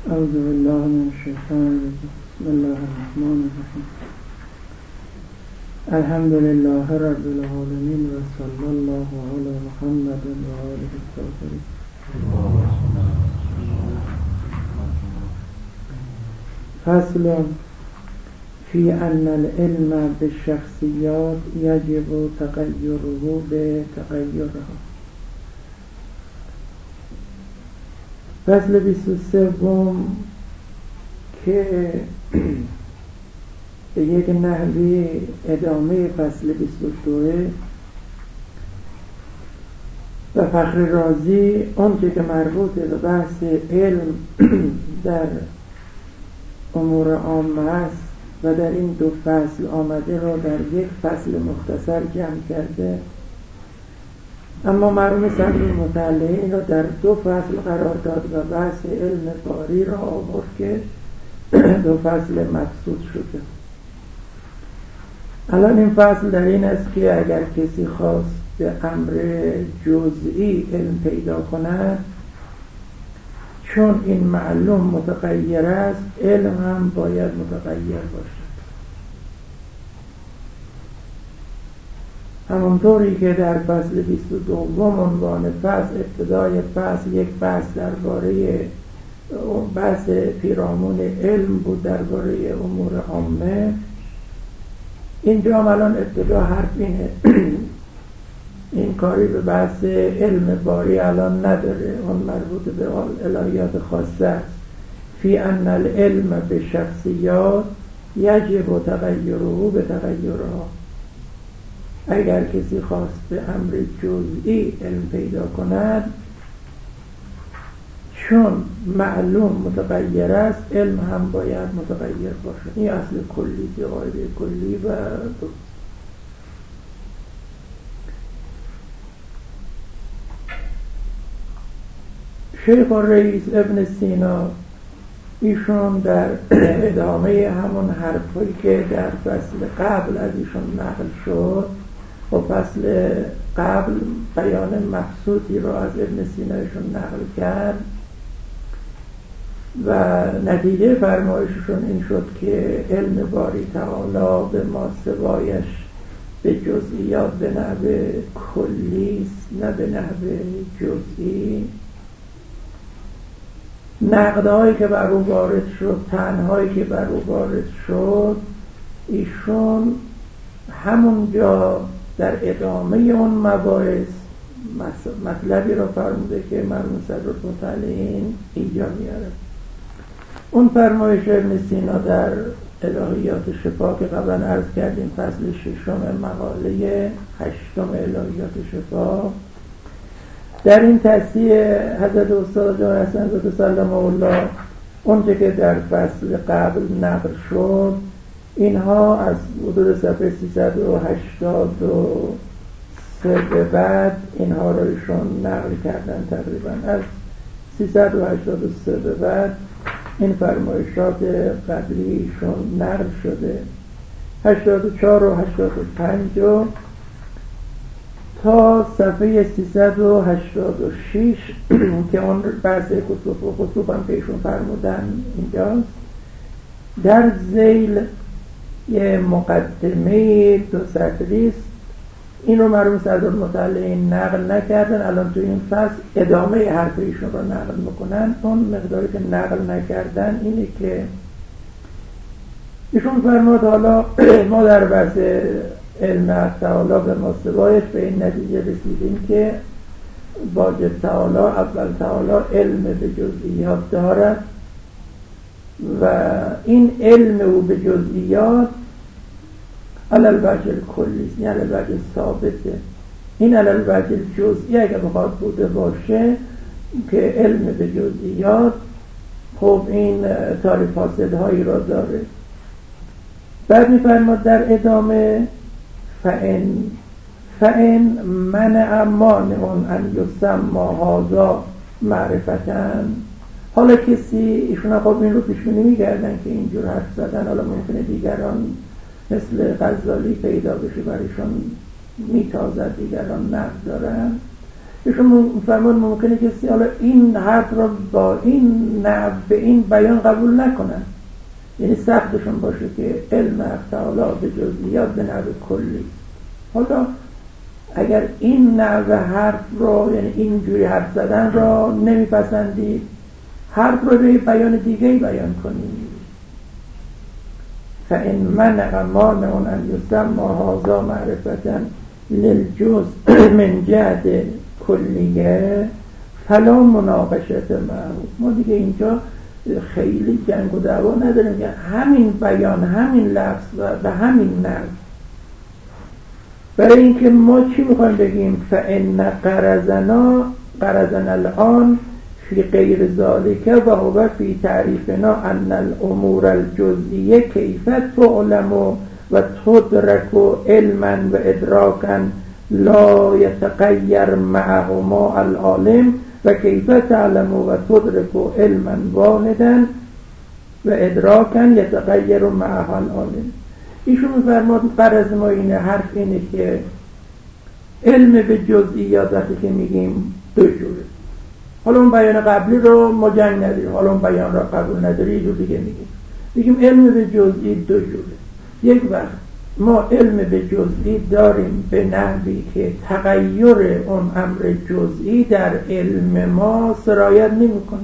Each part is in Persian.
اعوذ بالله من الشیطان الرجیم. بسم الله الرحمن الرحیم. الحمد لله رب العالمین و صلی الله علی محمد و آله الطاهرین. فصل فی ان العلم بالشخصیات یجب تغیره بتغیرها. فصل 23 که به یک نحوی ادامه فصل 22 و فخر رازی اون که مربوط به بحث علم در امور عامه است و در این دو فصل آمده را در یک فصل مختصر جمع کرده، اما مرحوم صدر المطلع این را در دو فصل قرار داد و بحث علم باری را آورد که دو فصل مبسوط شده. الان این فصل در این است که اگر کسی خواست به امر جزئی علم پیدا کند، چون این معلوم متغیر است، علم هم باید متغیر باشد. همونطوری که در فصل 22 عنوان فصل، ابتدای فصل یک فصل درباره بحث پیرامون علم بود درباره امور عامه، اینجا هم الان ابتدا حرف اینه این کاری به بحث علم باری الان نداره، اون مربوط به الهیات خاصه است. فی ان العلم به شخصیات یجب تغیره به تغیرها. اگر کسی خواست به امر جزئی علم پیدا کند، چون معلوم متغیر است، علم هم باید متغیر باشد. این اصل کلی، قاعده کلی و شیخ الرئیس ابن سینا ایشون در ادامه همون حرفی که در فصل قبل از ایشون نقل شد و فصل قبل بیان مبسوطی را از ابن سینا ایشون نقل کرد و نتیجه فرمایششون این شد که علم باری تعالی به ما سوایش به جزئیات به نحو کلی است، نه به نحو جزئی. نقدهایی که بر او وارد شد، طعنهایی که بر او وارد شد، ایشون همونجا در ادامه اون مباحث مطلبی را فرموده که مرحوم صدرالمطلعین اینجا میارد. اون فرمایش ابن سینا در الهیات شفا که قبلا عرض کردیم، فصل 6 مقاله 8 الهیات شفا، در این تصحیح حضرت استاد جان حسن زاده سلم الله اونچه که در فصل قبل نقل شد، اینها از حدود صفحه 383 به بعد اینها را ایشون نقل کردن. تقریبا از 383 به بعد این فرمایشات قبلی ایشون نقل شده. 84 و 85 تا صفحه 386 که اون بحث کسوف و خسوف هم که ایشون فرمودن اینجاست. در ذیل یه مقدمه دو سطری است، این رو مرحوم صدرالمطلعین نقل نکردن، الان تو این فصل ادامه حرف ایشون رو نقل میکنن. اون مقداری که نقل نکردن اینه که ایشون فرمود حالا ما در بحث علم تعالی به مستوایش به این نتیجه رسیدیم که واجب تعالی، اول تعالی علم به جزئیات دارد و این علم او به جزئیات علی الوجه کلی، یعنی علی الوجه ثابته. این علی الوجه جزئی اگر بخواد بوده باشه که علم به جزئیات، خب این تاریف فاسدهایی را داره. بعد می‌فرماد در ادامه فإن منع مانع ان یسمى هذا معرفتن. حالا کسی ایشون خب این رو پیشبینی می‌کردن که اینجور حرف زدن، حالا ممکنه دیگران مثل غزالی پیدا بشه برایشون میتازد، دیگران نقد دارن. ایشون فرمان ممکنه کسی حالا این حرف را با این نحو به این بیان قبول نکنن، یعنی سختشون باشه که علم حق تعالی به جزئیات به نحو کلی. حالا اگر این نحو حرف رو، یعنی اینجوری حرف زدن را نمیپسندید، حرف رو به بیان دیگه‌ای بیان کنید. فإن منع مانع أن يسمى هذا معرفة للجزء من جهت کلیه فلا مناقشة معه. ما دیگه اینجا خیلی جنگ و دعوا نداریم که همین بیان، همین لفظ و همین نحو. برای اینکه ما چی میخوایم بگیم؟ فإن قرضنا الآن فی غیر ذالک و هو فی تعریفنا ان الامور الجزئیه کیف تعلم و تدرک علما و ادراکا لا یتغیر معهما العالم و کیف تعلم و تدرک علما واحدا و ادراکا یتغیر معه العالم. ایشون میفرماد غرض ما اینه، حرف اینه که علم به جزئیات وقتی که میگیم دو جوره. حالا اون بیان قبلی رو ما جنگ نداریم، حالا اون بیان را قبول نداری، یه جور دیگه میگیم علم به جزئی دو جوره. یک وقت ما علم به جزئی داریم به نحوی که تغییر اون امر جزئی در علم ما سرایت نمیکنه.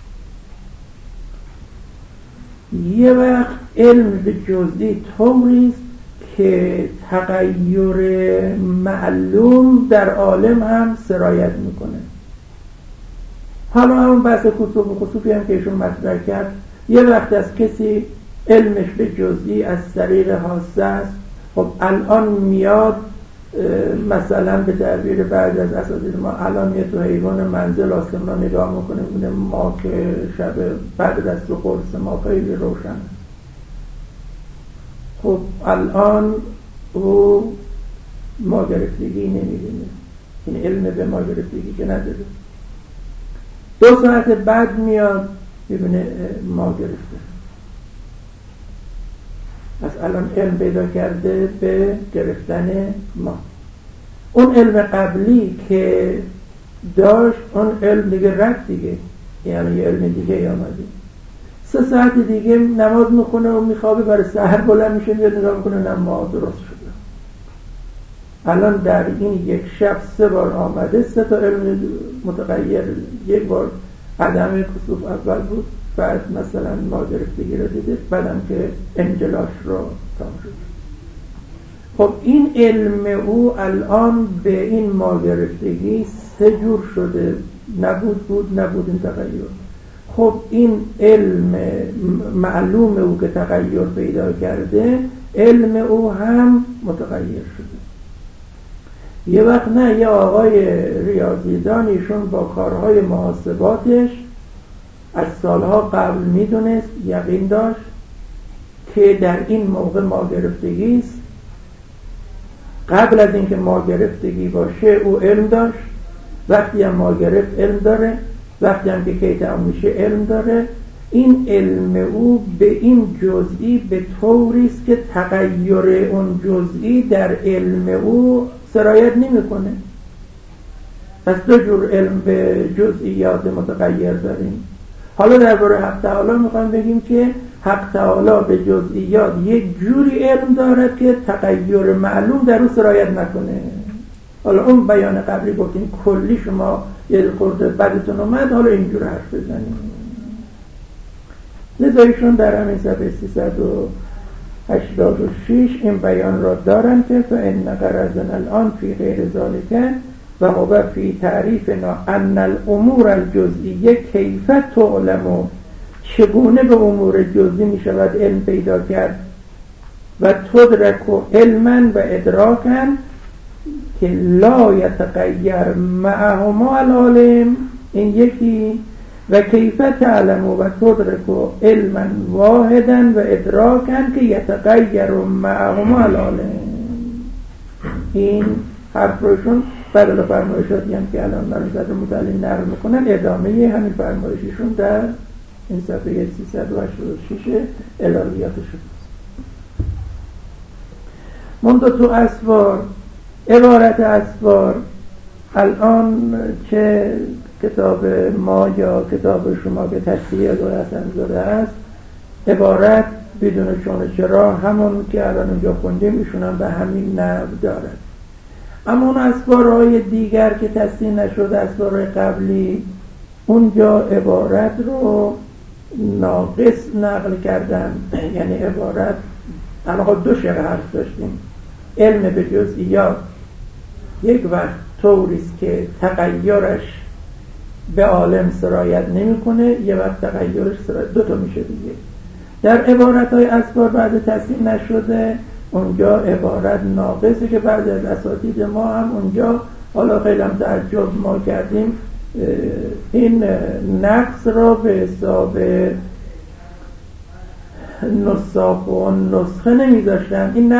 یه وقت علم به جزئی طوری است که تغییر معلوم در عالم هم سرایت میکنه. حالا همون بحث کسوف و خسوفی هم که ایشون مطرح کرد، یه وقت از کسی علمش به جزئی از طریق حاسه است. خب الان میاد مثلا به تعبیر بعضی از اساتید ما، الان میاد تو حیوان منزل آسمان رو نگاه میکنه، اونه ما که شب بعد دست و قرص ما خیلی روشن. خب الان او ما گرفتگی نمیبینه، این علم به ما گرفتگی که نداره. 2 ساعت بعد میاد ببینه ما گرفته. از الان علم پیدا کرده به گرفتن ما. اون علم قبلی که داشت، اون علم دیگه رفت دیگه، یعنی یه علم دیگه آمده. 3 ساعت دیگه نماز میخونه و میخوابه، برای سحر بلند میشه میاد نگاه میکنه نه ما درست شده. الان در این یک شب 3 بار آمده، 3 تا علم متغیر. یک بار عدم کسوف اول بود، بعد مثلا ما گرفتگی رو دیده، بعدم که انجلاش رو تام شد. خب این علم او الان به این ما گرفتگی 3 جور شده، نبود این تغییر. خب این علم معلوم او که تغییر پیدا کرده، علم او هم متغیر شده. یه وقت نه، یه آقای ریاضیدان، ایشون با کارهای محاسباتش از سالها قبل میدونست، یقین داشت که در این موقع ما گرفتگی است. قبل از اینکه ما گرفتگی باشه او علم داشت، وقتی هم ما گرفت علم داره، وقتی هم که کی تمام میشه علم داره. این علم او به این جزئی به طوری است که تغییر اون جزئی در علم او سرایت نمیکنه. پس 2 جور علم به جزئیات متغیر داریم. حالا درباره حق تعالی میخوایم بگیم که حق تعالی به جزئیات یک جوری علم دارد که تغییر معلوم در او سرایت نکنه. حالا اون بیان قبلی گفتیم کلی شما یه خورده بدتون اومد، حالا اینجور حرف بزنیم. لذایشون در همین صفحه 386 این بیان را دارن که فإن غرضنا الآن فی غیر ذالک و هو فی تعریفنا ان الامور الجزئیه کیف تعلم. چگونه به امور جزئی می شود علم پیدا کرد، و تدرک علما و ادراکا که لا یتغیر معهما العالم، این یکی، و کیف تعلم و تدرک علما واحدا و ادراکا که یتغیر معهما العالم. این حرف روشون بدل فرمایشاتی هم که الان برای صدر متعلم نقل میکنن، ادامه همین فرمایششون در این صفحه 386 الهیاتشون. منتها تو اسوار، عبارت اسوار الان که کتاب ما یا کتاب شما که تصحیح ادای حسن‌زاده است، عبارت بدون چون و چرا همون که الان اونجا خوندیم ایشون هم به همین نحو دارد. اما اون اسفارهای دیگر که تصحیح نشده، اسفارهای قبلی، اونجا عبارت رو ناقص نقل کردن. یعنی عبارت الان دو شق حرف داشتیم. علم به جزئیات یک وقت طوریست که تغییرش به عالم سرایت نمیکنه، یه وقت تغییرش سرایت، دو تا میشه دیگه. در عبارت‌های اسفار بعد تصحیح نشده اونجا عبارت ناقصه که بعد از اساتید ما هم اونجا، حالا خیلی هم تعجب ما کردیم، این نقص را به حساب نساخ و نسخه نمی داشتن. این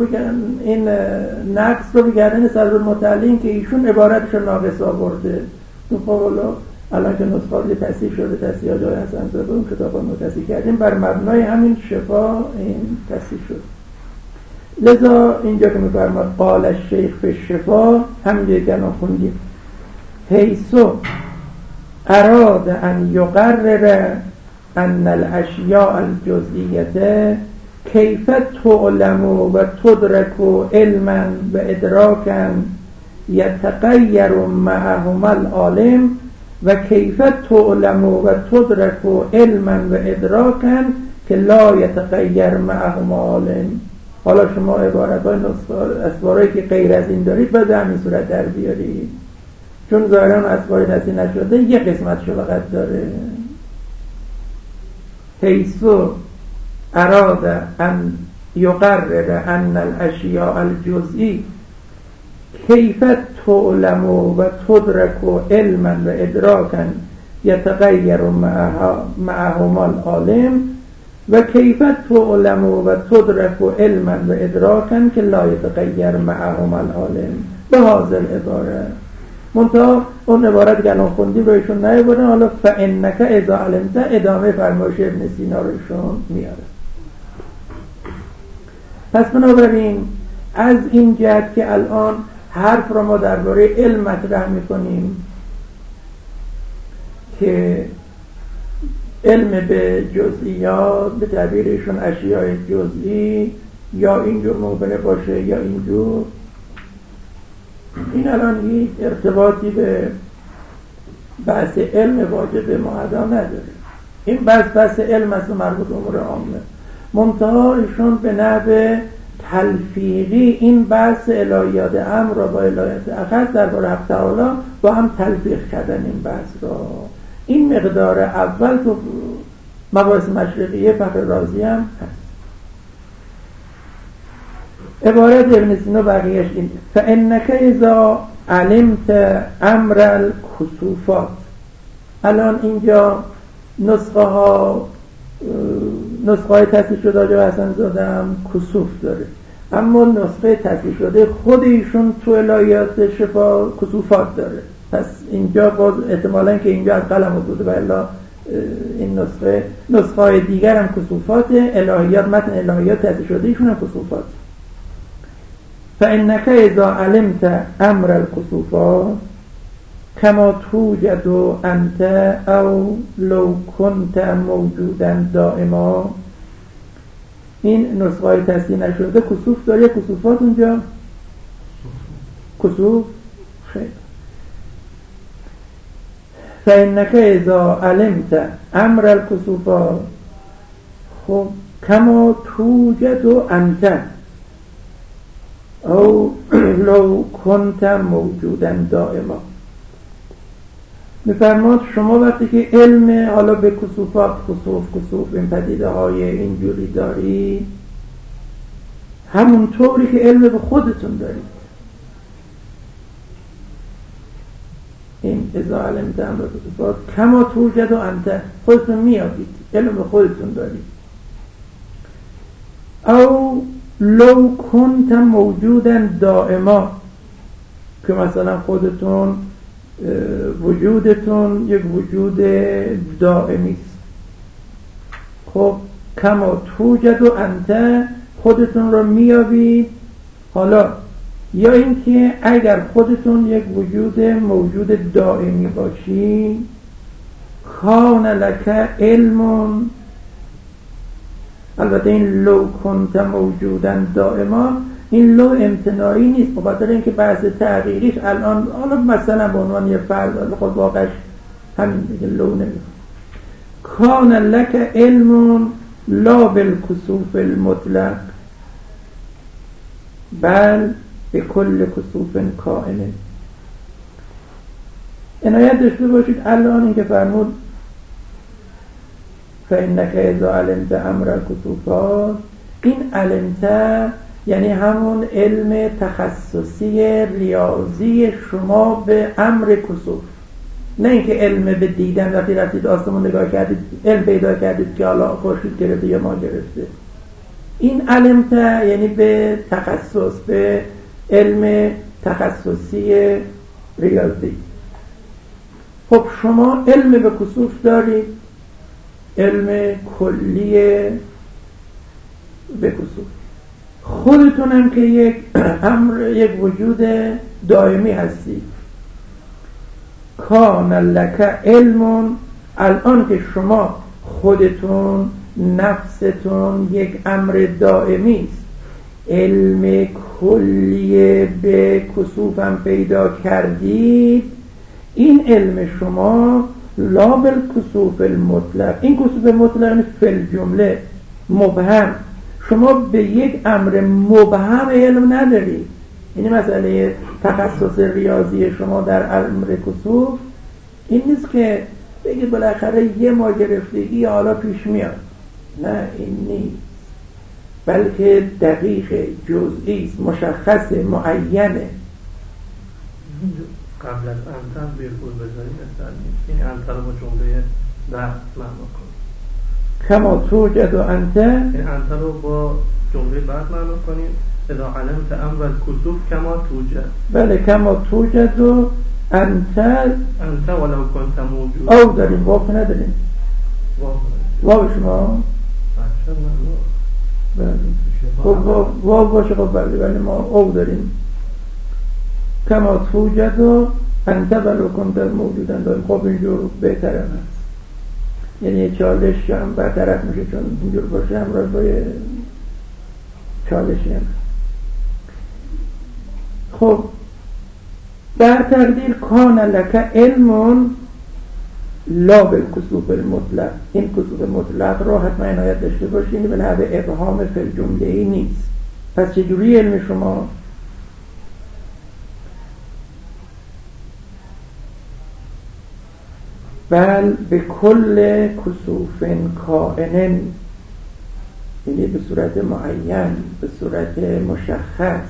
نقص رو بگردن صدرالمتعلین که ایشون عبارتش رو ناقص آورده. خب الان که نسخه تصحیح شده، تصحیح ادای حسن‌زاده اون کتاب رو تصحیح کردیم، بر مبنای همین شفا این تصحیح شد. لذا اینجا که می‌فرماد قال الشیخ فی الشفا، همین که الان خوندیم، حیثو اراد ان یقرر ان الاشیاء الجزئیه کیف تعلم و تدرک علما و ادراکا یتغیر معهما العالم و کیف تعلم و تدرک علما و ادراکا که لا یتغیر معهما العالم. حالا شما عبارت‌های اسوارهایی که غیر از این دارید باید همین صورت در بیارید، چون ظاهرا اسوار تصحیح نشده یه قسمتشو فقط داره. حیثو اراد ان یقرر ان الاشیاء الجزئی کیف تعلم و تدرک علما و ادراکا یتغیر معهما العالم و کیف تعلم و تدرک علما و ادراکا که لا یتغیر معهما العالم به هذا العباره. منتها اون عبارت که الان خوندیم رو ایشون نیاورده. حالا فانک اذا علمت ادامه فرمایش ابن سینا رو ایشون میاره. پس بنابراین از این جهت که الان حرف رو ما درباره علم مطرح میکنیم که علم به جزئیات، به تعبیر ایشون اشیاء جزئی، یا اینجور ممکنه باشه یا اینجور، این الان هیچ ارتباطی به بحث علم واجب معدا نداره. این بحث علم است و مربوط امور عامه. منتها ایشون به نحو تلفیقی این بحث الهیات امر را با الهیات اخص درباره حق تعالی با هم تلفیق کردن. این بحث را، این مقدار اول تو مباحث مشرقیه فخر رازی هم هست. عبارت ابن سینا بقیهش این فانک اذا علمت امر الکسوفات. الان اینجا نسخه های تصحیح شده آقای حسن‌زاده هم کسوف داره، اما نسخه تصحیح شده خود ایشون تو الهیات شفا کسوفات داره. پس اینجا باز احتمالاً که اینجا از قلم بوده و الا این نسخه های دیگر هم کسوفات. الهیات، متن الهیات تصحیح شده ایشون هم کسوفات. فانک اذا علمت امر الکسوفات کما توجد انت او لو کنت موجودا دائما. این نسخه های تصحیح نشده کسوف داره یا کسوفات اونجا؟ کسوف. خیلی. فانک اذا علمت امر الکسوفات، خب کما توجد انت او لو کنت موجودا دائما. میفرماد شما وقتی که علم حالا به کسوفات، کسوف این پدیده های اینجوری داری، همون طوری که علم به خودتون دارید. این اذا علمت امر کسوفات کما توجد انت، خودتون میابید، علم به خودتون دارید. او لو کنت موجودا دائما، که مثلا خودتون وجودتون یک وجود دائمی است. خب کما توجد انت، خودتون رو میابید. حالا یا اینکه اگر خودتون یک وجود موجود دائمی باشی، کان لک علم، البته این لو کنت موجودا دائما، این لو امتناعی نیست، بخاطر اینکه بحث تغییریش الان حالا مثلا به عنوان یه فرض، خود واقعش همین دیگه، لو نمیخواد. کان لک علم لا بالکسوف المطلق بل به کل کسوف کائن. عنایت داشته باشید الان این که فرمود فإنک اذا علمت امر الکسوفات، این علمت یعنی همون علم تخصصی ریاضی شما به امر کسوف، نه اینکه علم به دیدن وقتی رفتید آسمون نگاه کردید علم پیدا کردید که حالا خورشید گرفته یا ما گرفته. این علمت یعنی به تخصص، به علم تخصصی ریاضی. خب شما علم به کسوف دارید، علم کلی به کسوف، خودتون هم که یک امر، یک وجود دائمی هستید. کان لک علم، الان که شما خودتون نفستون یک امر دائمی است، علم کلی به کسوف هم پیدا کردید، این علم شما لا بالکسوف المطلق، این کسوف مطلق فی الجمله مبهم، شما به یک امر مبهم علم ندارید. یعنی مسئله تخصص ریاضی شما در امر کسوف این نیست که بگید بالاخره یه ما گرفتگی حالا پیش میاد، نه این نیست، بلکه دقیق، جزئی، مشخص، معینه. قبل از انتر بیرگول بذاریم مثلا این انتر رو با جمله در معنا کنیم، کما توجد و انت، این انتر رو با جمله بعد معنا کنیم اذا علمت امر الکسوف کما توجد. بله، کما توجد و انت ولو کنت موجود. او داریم، واو نداریم، واو شما بله خب واو باشه، خب بله، ولی ما او داریم. کما توجد و انت ولو کنت موجودن داریم. خب اینجور بهتره هست، یعنی چالش هم برطرف میشه، چون اینجور باشه همراه با چالشی هم. خب در تقدیر کان لک علم لا بالکسوف المطلق، این کسوف مطلق رو حتما عنایت داشته باشین، به لحاظ ابهام فی الجمله ای نیست. پس چجوری علم شما؟ بل به کل کسوف کائن، یعنی به صورت معین، به صورت مشخص.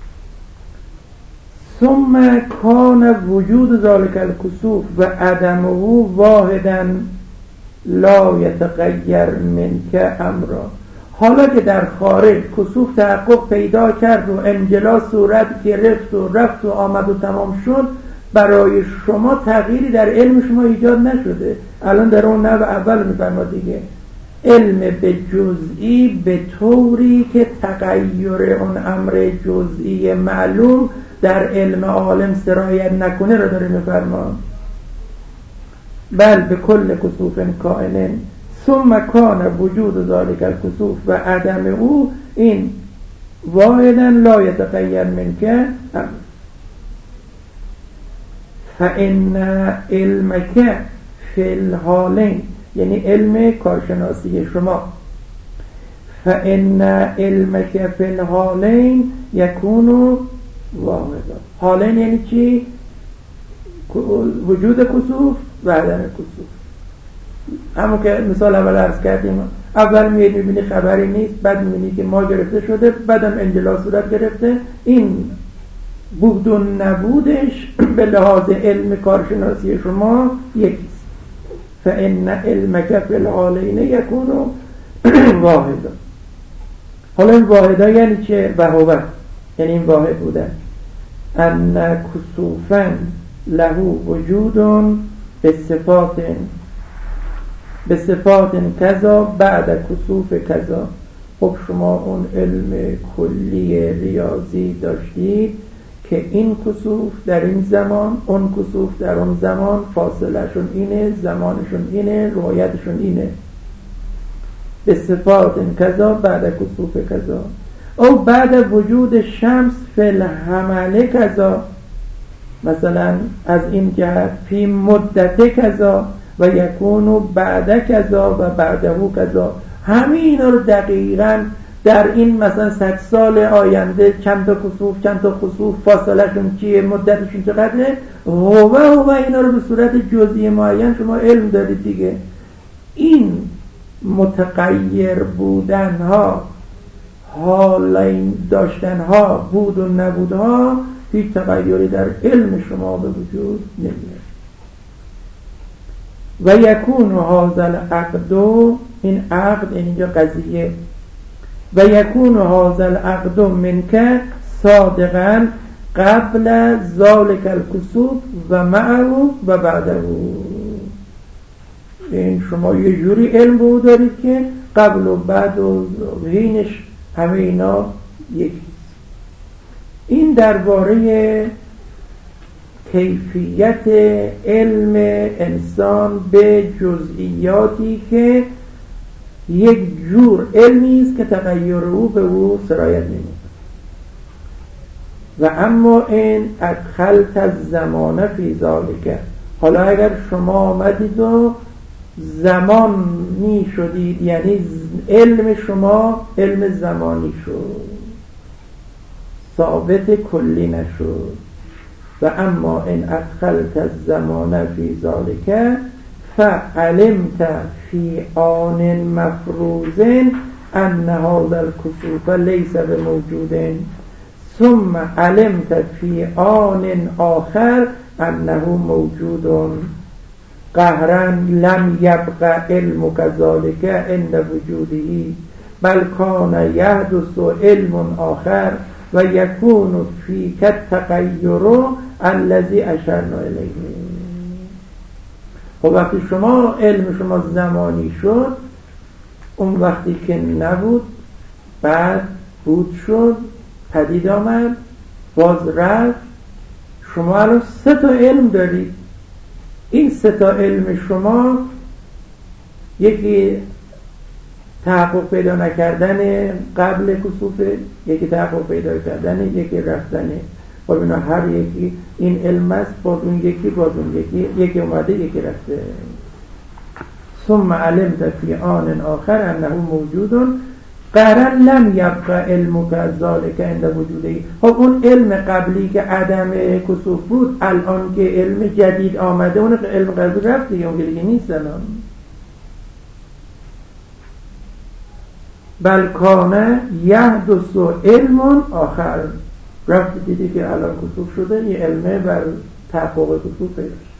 ثم کان وجود ذلک الکسوف و عدمه واحدا لا یتغیر منک امرا، حالا که در خارج کسوف تحقق پیدا کرد و انجلا صورت گرفت و رفت و آمد و تمام شد، برای شما تغییری در علم شما ایجاد نشده. الان در اون نوع اول میفرماد دیگه، علم به جزئی به طوری که تغییر اون امر جزئی معلوم در علم عالم سرایت نکنه رو داره میفرماد. بل به کل کسوف کائن ثم کان وجود ذلک الکسوف و عدم او این واحدا لا یتغیر منک فإن علمک فی الحالین، یعنی علم کارشناسی شما، فإن علمک فی الحالین یکون واحدا. حالین یعنی چی؟ وجود کسوف و عدم کسوف. همون که مثال اول عرض کردیم، اول میبینی خبری نیست، بعد میبینی که ما گرفته شده، بعدم انجلا صورت گرفته. این بود و نبودش به لحاظ علم کارشناسی شما یکیست. فإن علمک فی الحالین یکون واحدا. حالا این واحدا یعنی چه؟ وهو، یعنی این واحد بودن. ان کسوفا له وجود به صفات کذا بعد کسوف کذا. خب شما اون علم کلی ریاضی داشتید که این کسوف در این زمان، اون کسوف در اون زمان، فاصلهشون اینه، زمانشون اینه، رویتشون اینه. به صفات کذا بعد کسوف کذا او بعد وجود شمس فی الحمله کذا، مثلا از این جهت فی مدت کذا و یکونو بعد کذا و بعده کذا. همه اینا رو دقیقاً در این مثلا 100 سال آینده چند تا کسوف، چند تا خسوف، فاصلهشون چیه، مدتشون چقدره، هو اینا رو به صورت جزئی معین شما علم دارید دیگه. این متغیر بودن ها، حالین داشتن ها، بود و نبود ها، هیچ تغییری در علم شما به وجود نمیاد. و یکون هذا العقد، این عقد اینجا قضیه، و یکون هذا العقد منک صادقا قبل ذلك الكسوف و معه و بعده. این شما یه جوری علم بود دارید که قبل و بعد و حینش همه اینا یکیست. این درباره کیفیت علم انسان به جزئیاتی که یک جور علمی است که تغییر او به او سرایت نمی‌کند. و اما این ادخلت الزمان فی ذلک، حالا اگر شما آمدید و زمانی شدید، یعنی علم شما علم زمانی شد، ثابت کلی نشد. و اما این ادخلت الزمان فی ذلک فعلمت فی آن مفروض ان هذا الكسوف لیس بموجود، ثم علمت فی آن آخر انه موجود قهرا لم یبق علم كذلك عند وجوده بل کان یحدث علم آخر و یکون فیک التغیر الذی اشرنا الیه. خب وقتی شما علم شما زمانی شد، اون وقتی که نبود بعد بود شد، پدید آمد، باز رفت. شما الان 3 تا علم دارید. این 3 تا علم شما، یکی تحقق پیدا نکردن قبل کسوفه، یکی تحقق پیدا کردن، یکی رفتنه. خب اینا هر یکی این علم است، باز اون یکی، باز اون یکی اومده، یکی رفته. ثم علمت فی آن آخر انه موجود قهرا لم یبق علمک ذلک عند وجوده. خب اون علم قبلی که عدم کسوف بود، الان که علم جدید آمده، اون علم قبلی رفت دیگه، اون دیگه نیست الان. بل کان یحدث علم آخر، رفت دیدی که الان کسوف شده، یه علمه بر تحقق کسوف پیدا شد.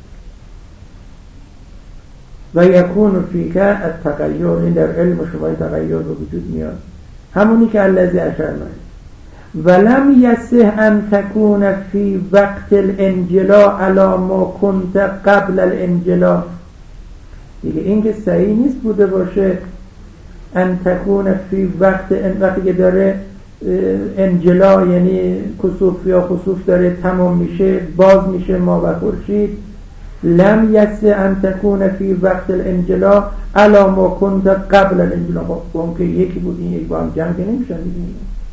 و یکون فیک التغیر، این در علم شما این تغییر به وجود میاد، همونی که الذی اشرنا. ولم یصح ان تکون فی وقت الانجلا علی ما کنت قبل الانجلا. دیگه این که صحیح نیست بوده باشه ان تکون فی وقتی که داره انجلا، یعنی کسوف یا خسوف داره تمام میشه، باز میشه ما و خورشید. لم یصح ان تکون فی وقت الانجلا علی ما کنت قبل الانجلا. اون که یکی بود، این یک با هم جمع که نمیشن دیگه.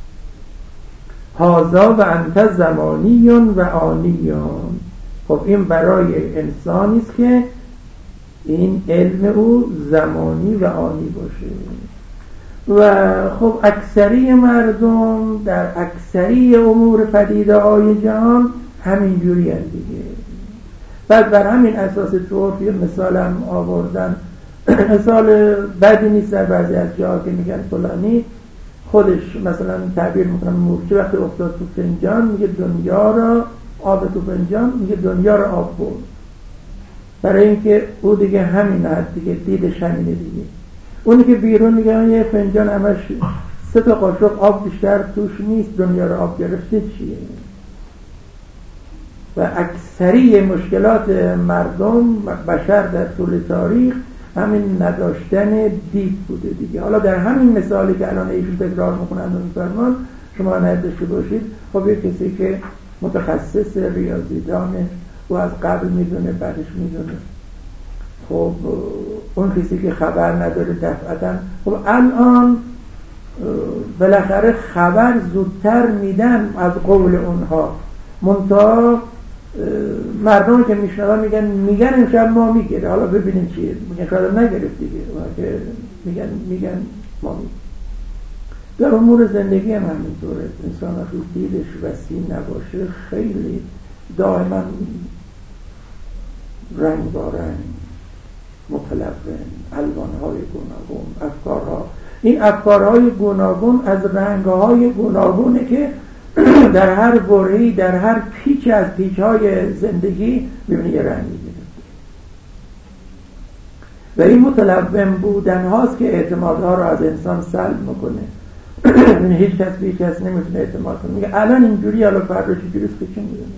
هذا و انت زمانی و آنی. خب این برای انسانی است که این علم او زمانی و آنی باشه. و خب اکثری مردم در اکثری امور پدیده های جهان همین جوری هست دیگه. بعد بر همین اساس طرف یه مثال هم آوردن، مثال بدی نیست در بعضی از جاها که میگن فلانی خودش مثلا تعبیر میکنن مورچه وقتی افتاد تو فنجان، میگه دنیا را آب تو فنجان، میگه دنیا را آب برد. برای اینکه او دیگه همین هست دیگه، دیدش همینه دیگه. اونی که بیرون میگه یه فنجان همش 3 تا قاشق آب بیشتر توش نیست، دنیا را آب گرفته چیه؟ و اکثری مشکلات مردم بشر در طول تاریخ همین نداشتن دید بوده دیگه. حالا در همین مثالی که الان ایشون تکرار میکنند و میفرمان، شما نداشته باشید. خب یه کسی که متخصص ریاضیدانه و از قبل میدونه بعدش میدونه. خب اون کسی که خبر نداره دفعتا، خب الان بالاخره خبر زودتر میدن از قول اونها، منتها مردم که میشنون میگن امشب ما میگیره، حالا ببینیم چیه، میگن شاید نگرفت دیگه، میگن ما میگیره. در امور زندگی هم همینطوره. انسان وقتی دیدش وسیع نباشه خیلی دائما رنگارنگ، متلون، الوانهای گوناگون، افکارها. این افکارهای گوناگون از رنگهای گوناگونه که در هر برهی، در هر پیچ از پیچهای زندگی میبینی یه رنگ میگیره. و این متلون بودن هاست که اعتمادها رو از انسان سلب میکنه. هیچ کس به هیچ کس نمیتونه اعتماد کنه. میگه الان اینجوری، الان فردا چجوری است که چه میدونی.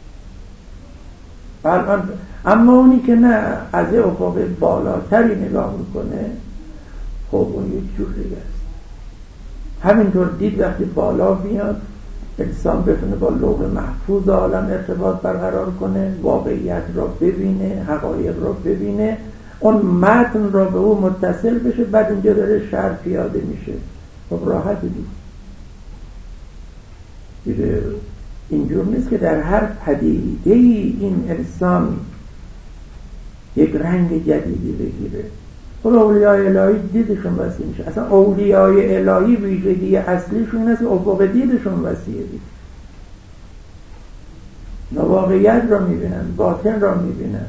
الان اما اونی که نه از یه افق بالاتری نگاه میکنه، خب اون یک جور دیگه است. همینطور دید وقتی بالا بیاد انسان بتونه با لوح محفوظ عالم ارتباط برقرار کنه، واقعیت را ببینه، حقایق را ببینه، اون متن را به او متصل بشه، بعد اینجا داره شرع پیاده میشه. خب راحت دیگه. اینجور نیست که در هر پدیده این انسان یک رنگ جدیدی بگیره. خب اولیای الهی دیدشون وسیع میشه. اصلا اولیای الهی ویژگی اصلیشون این است که افق دیدشون وسیعه دیگه. واقعیت را میبینن، باطن را میبینن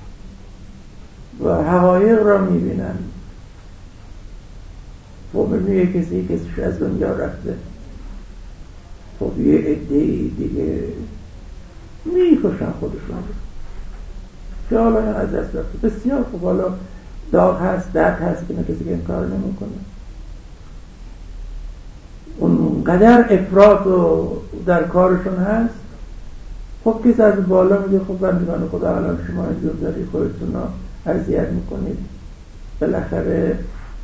و حقایق را میبینن. خب میبینی کسیش از دنیا رفته، خب یه عده‌ای دیگه میکشن خودشون که حالا این از دست رفته. بسیار خب، حالا داغ هست، درد هست که کسی که این کار نمی کنه. اونقدر افراط در کارشون هست. خب کسی از بالا میگه خب بندگان خدا الان شما اینجور داری خودتون رو اذیت میکنید، بالاخره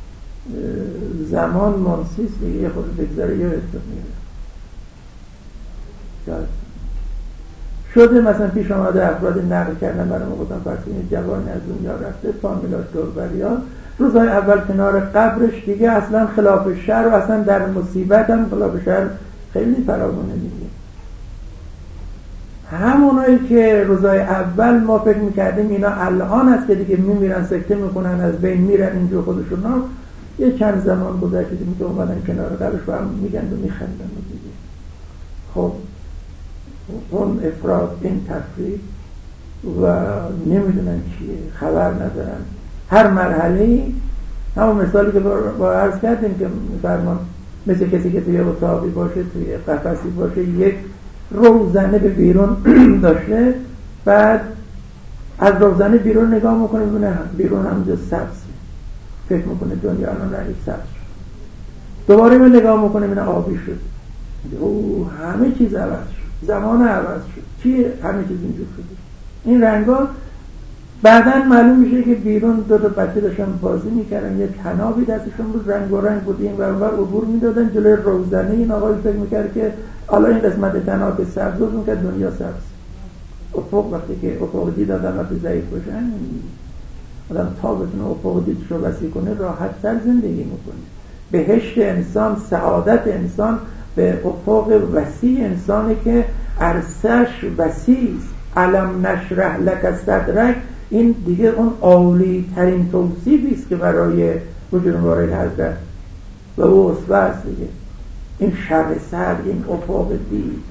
زمان منسیست دیگه، یه خود بگذاره یه اتفاق میگه شده. مثلا پیش آمده افراد نقل کردن برای ما، گفتن فرسین جوانی از دنیا رفته، فامیلاش دوربریان، روزهای اول کنار قبرش دیگه اصلا خلاف شر و اصلا در مصیبت هم خلاف شر خیلی فراوونه دیگه. همونایی که روزهای اول ما فکر میکردیم اینا الان هست که دیگه میمیرن، سکته میکنن، از بین میرن اینجور خودشون ها، یه چند زمان گذشته که اومدن کنار قبرش و هم میگن و میخندن دیگه. خب اون افراد، این تفریق و نمیدونن چیه، خبر ندارن. هر مرحله‌ای همون مثالی که با عرض کردیم که فرمان مثل کسی که توی اتاقی باشه، توی قفسی باشه، یک روزنه به بیرون داشته، بعد از روزنه بیرون نگاه میکنه میبینه بیرون همونجا سبز، فکر میکنه دنیا الان رنگش سبز شد. دوباره من نگاه میکنه میبینه آبی شد. او همه چیز عوض شد، زمان عوض شد، چیه؟ همه چیز اینجور شده. این رنگا بعداً معلوم میشه که بیرون دو تا بچه داشتن بازی میکردن، یه طنابی دستشون بود، رنگ و رنگ بود، این ور عبور میدادن جلوی روزنه. این آقای فکر میکرد که حالا این قسمت طناب که سبز بود که دنیا سبز. افق وقتی که افق دید آدم وقتی ضعیف باشه، آدم تا بتونه افق دیدش رو وسیع کنه راحت تر زندگی میکنه. بهشت انسان، سعادت انسان به افق وسیع انسانی که عرصه‌اش وسیع است. علم نشرح لک صدرک، این دیگه اون عالی ترین توصیفی است که برای وجود برای حضرت و او اصفه است دیگه. این شرح سر، این افق دید.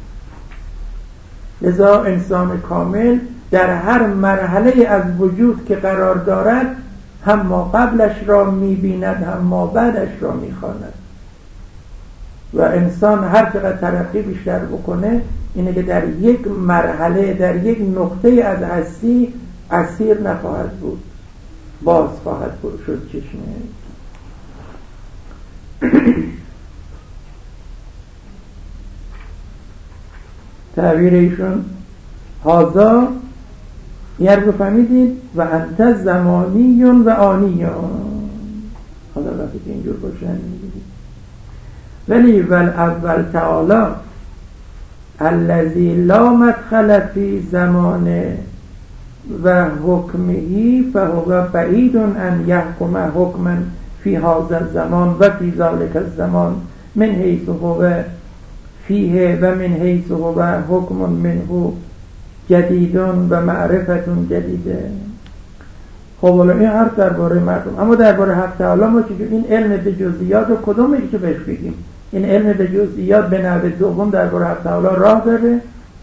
لذا انسان کامل در هر مرحله از وجود که قرار دارد هم ما قبلش را می‌بیند، هم ما بعدش را می‌خواند. و انسان هر چقدر ترقی بیشتر بکنه اینه که در یک مرحله، در یک نقطه از هستی اسیر نخواهد بود، باز خواهد شد چشمه. تعبیر ایشون هازا یرگو فهمیدید و انت زمانیون و آنیون. حالا وقتی که اینجور باشن میگید ولی ول اول تعالی الذی لا مدخل فی زمان و حکمه فهو بعید ان یحکم حکما فی هذا الزمان و فی ذلک الزمان من حیث هو فیه و من حیث هو حکم منه جدید و معرفت جدیده. خب حالا این حرف درباره مردم، اما درباره حق تعالی ما چه این علم به جزئیات و کدومی که بهش بگیم؟ این علم به جزئیات به نحو دوم درباره حق تعالی راه داره.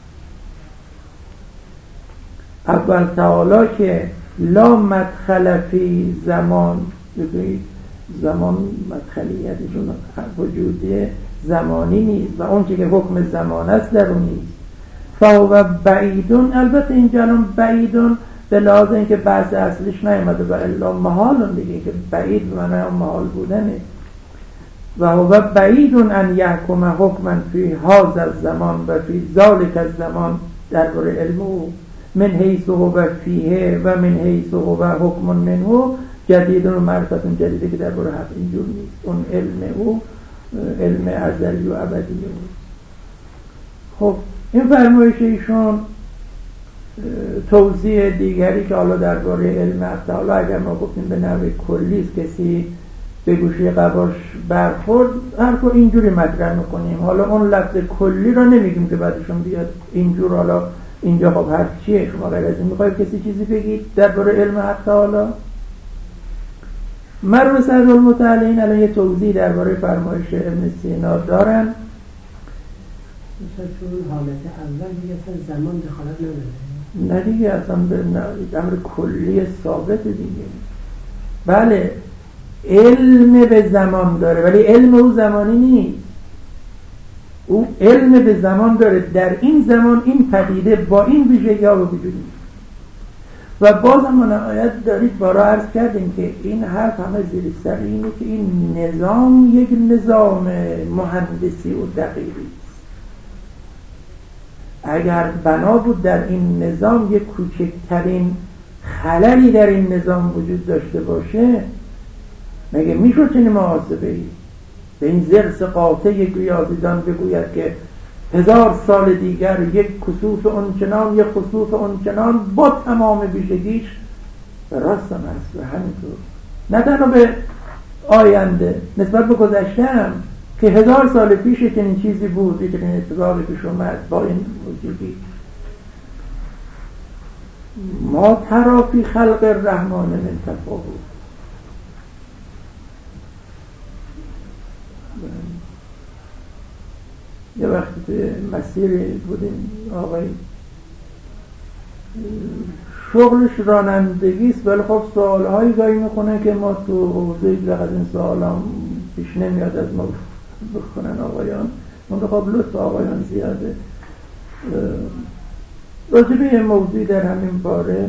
اول تعالی که لا مدخل فی زمان، بگویید زمان مدخلیتشون وجودی زمانی نیست و اون که حکم زمان است در اون نیست. فهو بعیدون، البته اینجا الان بعیدون به لحاظ اینکه بحث اصلیش نیامده و الا محال دیگه که بعید به معنی محال بودنه. و هو بعیدون ان یحکم حکما فی هذا الزمان و فی ذلک الزمان درباره علم او من حیث هو فیه و من حیث هو حکم منه جدید و معرفت جدیده که درباره حق اینجور نیست. اون علم او علم ازلی و ابدی او. خب این فرمایش ایشون توضیح دیگری که حالا درباره علم حق تعالی اگر ما گفتیم به نحو کلی است، کسی به گوشه قباش برخورد حرف رو اینجوری مطرح میکنیم. حالا اون لفظ کلی رو نمیگیم که بعدشون بیاد اینجور. حالا اینجا خب حرف چیه؟ شما غیر از این میخواید کسی چیزی بگید درباره علم حق تعالی؟ مرحوم صدرالمتعلین الان یه توضیح درباره فرمایش ابن سینا دارن. مثلا چون حالت اول دیگه اصلا زمان دخالت نداره. نه دیگه اصلا به امر کلی ثابت دیگه. بله علم به زمان داره ولی علم او زمانی نیست. او علم به زمان داره، در این زمان این پدیده با این ویژگی ها وجود نیست. و باز هم آیت دارید بارا عرض کردیم که این حرف همه زیر سر اینه که این نظام یک نظام مهندسی و دقیقی است. اگر بنا بود در این نظام یک کوچکترین خللی در این نظام وجود داشته باشه مگه میشود چنین محاسبه‌ای؟ به این زرس قاطع یک ریاضیدان بگوید که 1000 سال دیگر یک کسوف اونچنان یک خسوف اونچنان با تمام ویژگیش راست هم هست و همینطور. نه تنها به آینده، نسبت به گذشته هم که 1000 سال پیش چنین چیزی بود، چنین اتفاقی پیش اومد با این ویژگی. ما تری فی خلق الرحمن من تفاوت. یه وقتی به مسیری بودیم آقای شغلش رانندگی است ولی خب سوالهایی گاهی میکنه که ما تو حوزه از این سوال هم پیش نمیاد از ما بکنن آقایان. منطقه خب لطف آقایان زیاده. راجبه یه موضوعی در همین باره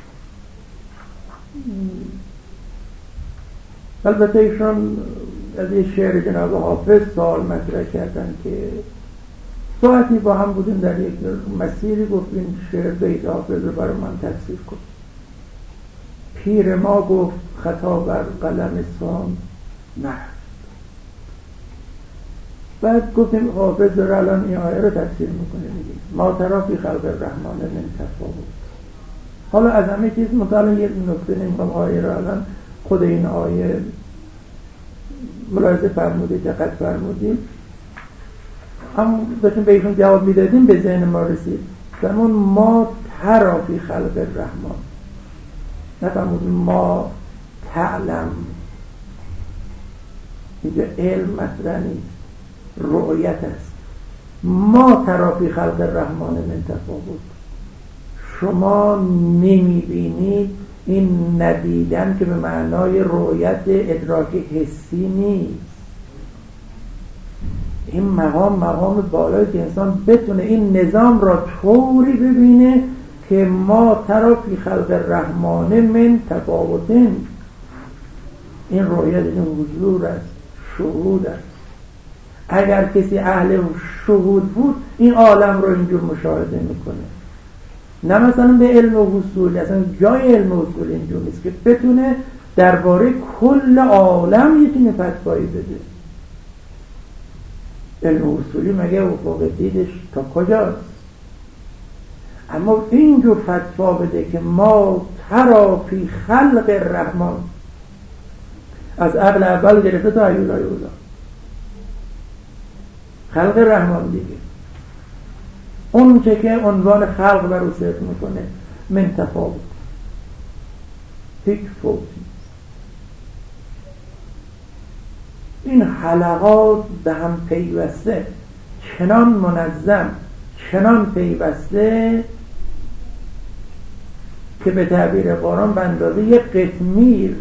البته ایشون از یه شعر جناب حافظ سوال مطرح کردن که ساعتی با هم بودیم در یک مسیری، گفت این شعر بیت حافظ رو برای من تفسیر کن. پیر ما گفت خطا بر قلم سام نه. بعد گفتیم حافظ رو الان این آیه رو تفسیر میکنه میگه ما تری فی خلق الرحمن من تفاوت. حالا از همه چیز مثلا یه نکته نمیخوام آیه رو الان خود این آیه ملاحظه فرمودید، دقت فرمودید، هم داشتیم به ایشون جواب میدادیم به ذهن ما رسید فرمون ما تری فی خلق الرحمن، نفرمود ما تعلم. اینجا علم مطرح نیست، رؤیت است. ما تری فی خلق الرحمن من تفاوت. شما نمیبینید، این ندیدن که به معنای رؤیت ادراک حسی نیست. این مقام بالایی که انسان بتونه این نظام را طوری ببینه که ما تری فی خلق الرحمن من تفاوتن. این رؤیت، این حضور است، شهود است. اگر کسی اهل شهود بود این عالم رو اینجور مشاهده میکنه، نه مثلا به علم و حصول. اصلا جای علم و حصول اینجور نیست که بتونه درباره کل عالم یه چنین فتوایی بده. علم اصولی مگه افق دیدش تا کجاست؟ اما اینجور فتوا بده که ما ترا فی خلق الرحمن، از عقل اول گرفته تا ایولای اولا، خلق رحمان دیگه، اون چه که عنوان خلق بر او صرف میکنه من تفاوت، هیچ فوتی. این حلقات به هم پیوسته، چنان منظم، چنان پیوسته که به تعبیر قرآن به اندازه یک قطمیر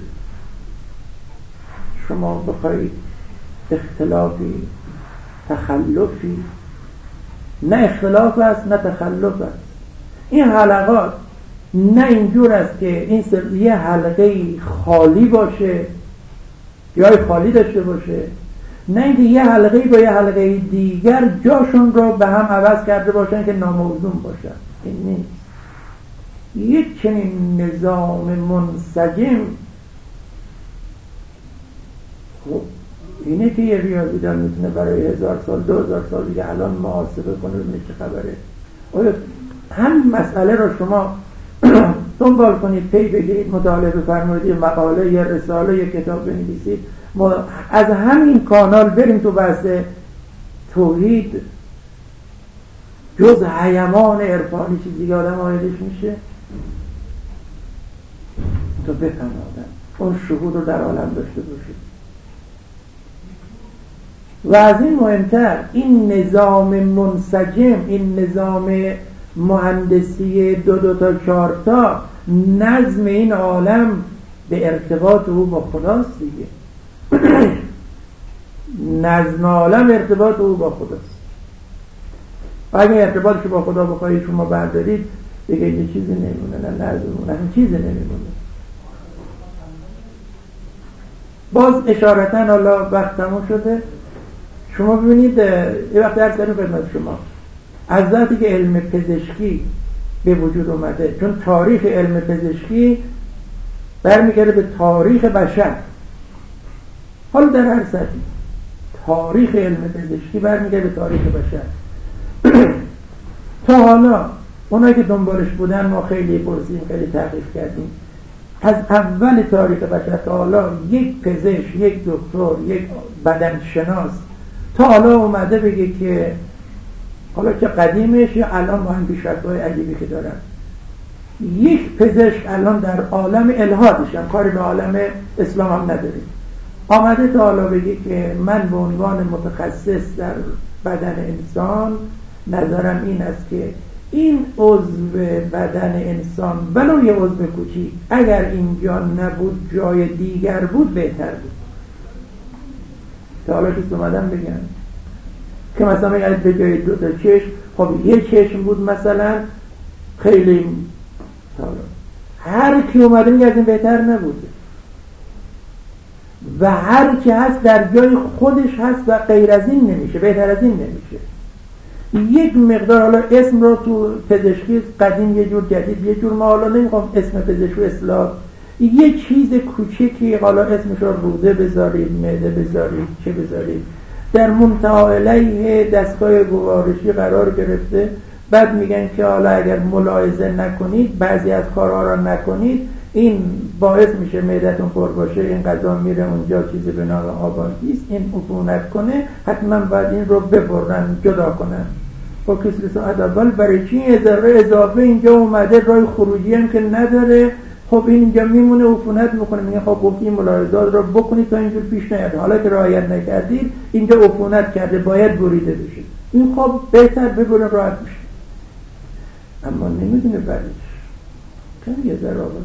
شما بخواید اختلافی، تخلفی، نه اختلاف است نه تخلف است. این حلقات نه اینجور است که این یه حلقه خالی باشه یا خالی داشته باشه، نه اینکه یه حلقه با یه حلقه دیگر جاشون رو به هم عوض کرده باشن که ناموزون باشن. این نیست. یک چنین نظام منسجم، خب اینه که یه ریاضیدان میتونه برای 1000 سال 2000 سال دیگه الان محاسبه کنه ببینه چه خبره. آیا هم مسئله رو شما دنبال کنید، پی بگیرید، مطالعه بفرمایید، یه مقاله، یه رساله، یه کتاب بنویسید، از همین کانال بریم تو بحث توحید، جز حیمان عرفانی چیزی که آدم آیدش میشه تو بفهم آدم اون شهود رو در عالم داشته باشه. و از این مهمتر این نظام منسجم، این نظام مهندسی 2 تا 4 تا نظم این عالم به ارتباط او با خداست دیگه. نظم عالم ارتباط او با خداست. و اگه ارتباطش با خدا بخواهید شما بردارید دیگه یه چیزی نمیمونه، نه نظمونه، هم چیزی نمیمونه. باز اشارتاً حالا وقت تموم شده، شما ببینید یه وقت درس کردیم خدمت شما از وقتی که علم پزشکی به وجود اومده، چون تاریخ علم پزشکی برمیگرده به تاریخ بشر، حالا در هر سطحی تاریخ علم پزشکی برمیگرده به تاریخ بشر. تا حالا اونایی که دنبالش بودن ما خیلی پرسیم، خیلی تحقیق کردیم، از اول تاریخ بشر تا حالا یک پزشک، یک دکتر، یک بدنشناس تا حالا اومده بگه که حالا که قدیمش یا الان با هم پیشرفت‌های عجیبی که دارن، یک پزشک الان در عالم الحادش هم کاری به عالم اسلام هم نداریم، آمده تا حالا بگه که من به عنوان متخصص در بدن انسان نظرم این است که این عضو بدن انسان ولو یه عضو کوچیک اگر اینجا نبود جای دیگر بود بهتر بود. تا حالا که اومدن بگن که مثلا اگر به جای 2 تا چشم، خب یه چشم بود مثلا خیلی، هر کی اومده میگه از این بهتر نبوده و هر کی هست در جای خودش هست و غیر از این نمیشه، بهتر از این نمیشه. یک مقدار حالا اسم رو تو پزشکی قدیم یه جور، جدید یه جور، ما حالا نمیخوام اسم پزشکی اصلاح، یه چیز کوچیکی حالا اسمش رو روده بذارید، معده بذارید، چه بذارید، در منتهی علیه دستگاه گوارشی قرار گرفته. بعد میگن که حالا اگر ملاحظه نکنید، بعضی از کارها را نکنید، این باعث میشه معدتون پر باشه، این غذا میره اونجا چیزی به نام آبانتیس، این عفونت کنه، حتما باید این رو ببرن، جدا کنن. با کسی ساعت اول برای چی اضافه اینجا اومده، راه خروجی هم که نداره، خب این اینجا میمونه عفونت میکنه. میگه خب گفتی ملاحظات رو بکنید تا اینجور پیش نیاد، حالا که رعایت نکردید اینجا عفونت کرده باید بریده بشه، این خب بهتر ببرن راحت میشه. اما نمیدونه بعدش کمی یه ذره آباد.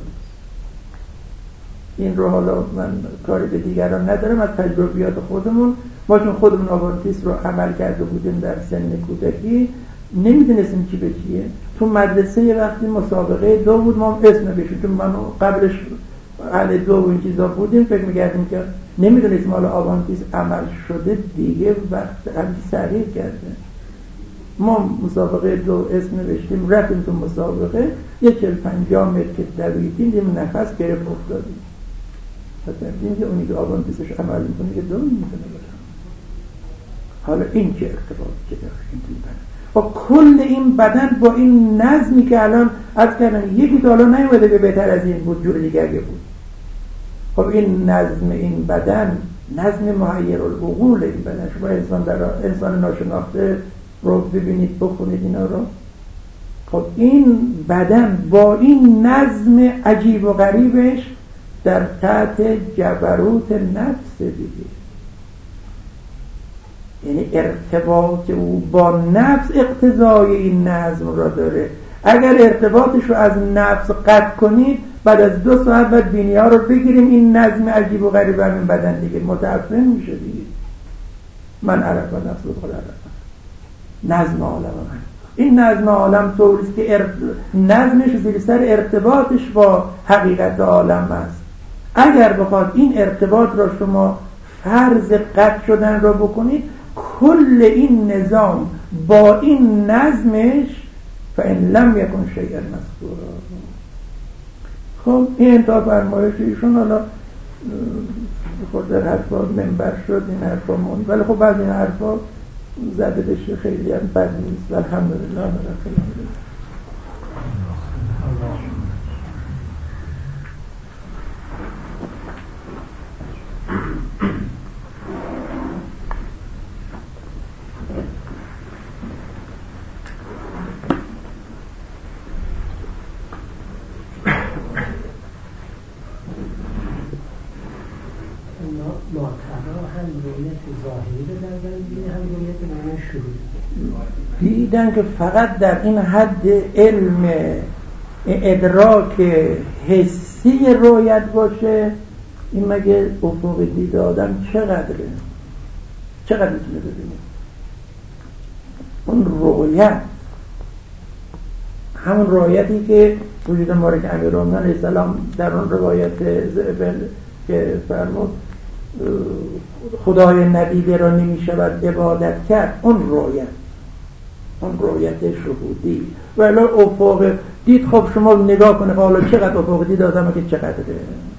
این رو حالا من کاری به دیگران ندارم، از تجربیات خودمون، ما چون خودمون آوانتیس رو عمل کرده بودیم در سن کودکی، نمیدونستیم چی به چیه. تو مدرسه یه وقتی مسابقه 2 بود، ما اسم بشیم، چون من قبلش اهل 2 و این چیزا بودیم، فکر می‌کردیم که نمیدونستیم حالا آوانتیس عمل شده دیگه، وقت همین سریع کرده. ما مسابقه 2 اسم نوشتیم، رفتیم تو مسابقه، یه 40-50 متر که دویدیم، یه نفس گرفت افتادیم. فکر دیدیم که اونی که آوانتیسش عمل میکنه که 2 میتونه باشه. حالا این چه ارتباطی که داره این بدن و کل این بدن با این نظمی که الان از کردن یکی تا الان نیومده به بهتر از این بود، جور دیگه بود. خب این نظم این بدن نظم محیر العقول این بدن. شما انسان ناشناخته رو ببینید، بخونید اینا رو. خب این بدن با این نظم عجیب و غریبش در تحت جبروت نفس دیگه، یعنی ارتباط او با نفس اقتضای این نظم را داره. اگر ارتباطش رو از نفس قطع کنید بعد از 2 ساعت بعد بینی‌ها رو بگیریم این نظم عجیب و غریب همین بدن دیگه متعفن میشه دیگه. من عرف و نفس خود عرف نظم عالم من. این نظم عالم طوریست که نظمش زیر سر ارتباطش با حقیقت عالم است. اگر بخواد این ارتباط را شما فرض قطع شدن را بکنید، کل این نظام با این نظمش فإن لم یکن شیئا مذکورا. خب این انتها فرمایش ایشون. حالا خود در حرفا منبر شد این حرفا موند، ولی خب بعد این حرفا زده بشه خیلی هم بد نیست. الحمدلله رب العالمین. دیدن که فقط در این حد علم ادراک حسی رویت باشه، این مگه افق دید آدم چقدر میتونه ببینه؟ اون رویت، همون رویتی که وجود مبارک امیرالمومنین علیه السلام در اون روایت زبل که فرمود خدای ندیده را نمیشود عبادت کرد، اون رویت شهودی. ولی افق دید، خب شما نگاه کنه حالا چقدر افق دید آدم که چقدره.